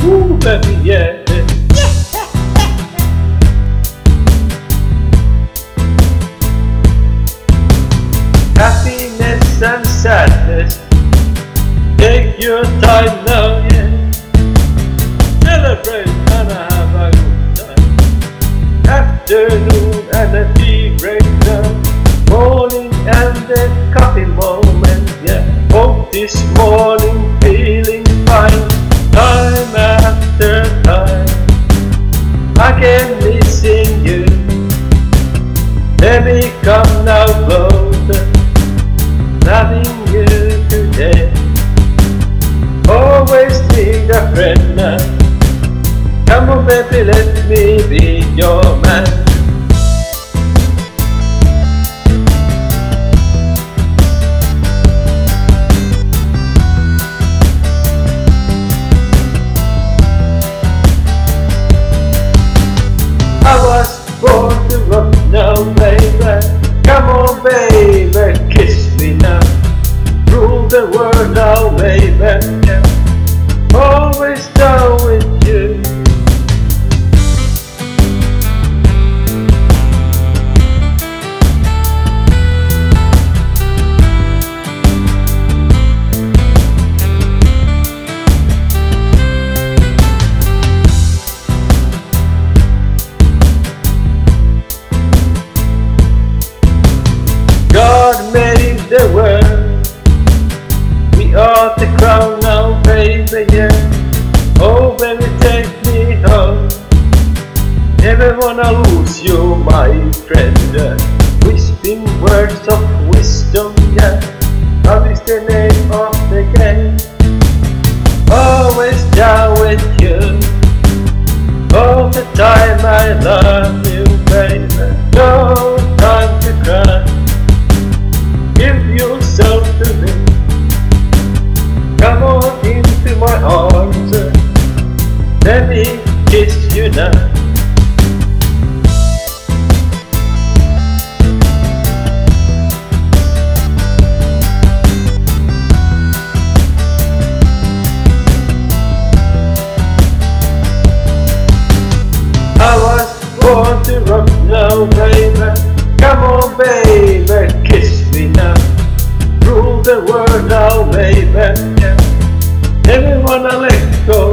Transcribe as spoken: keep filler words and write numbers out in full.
Ooh, baby, yeah. Happiness and sadness, take your time now, yeah. Celebrate and have a good time. Afternoon and a tea break now. Morning and the coffee moment, yeah. Woke this morning feeling fine. Time after time, I kept missing you. Baby, come now closer, loving you today. Always need a friend now. Come on baby, let me be your man. I was born to rock now, baby. Come on, baby, kiss me now. Rule the world now, baby. Always down with you. God made the world, we are the crown now, baby, yeah. Oh, baby, take me home. Never wanna lose you, my friend. Whispering words of wisdom, yeah. Love is the name of the game. Always down with you. All the time I love you, baby. No time to cry. Give yourself to me. Come on into my arms. Let me kiss you now. I was born to rock now, baby. Come on, baby, kiss me now. Rule the world now, baby. Never wanna let go.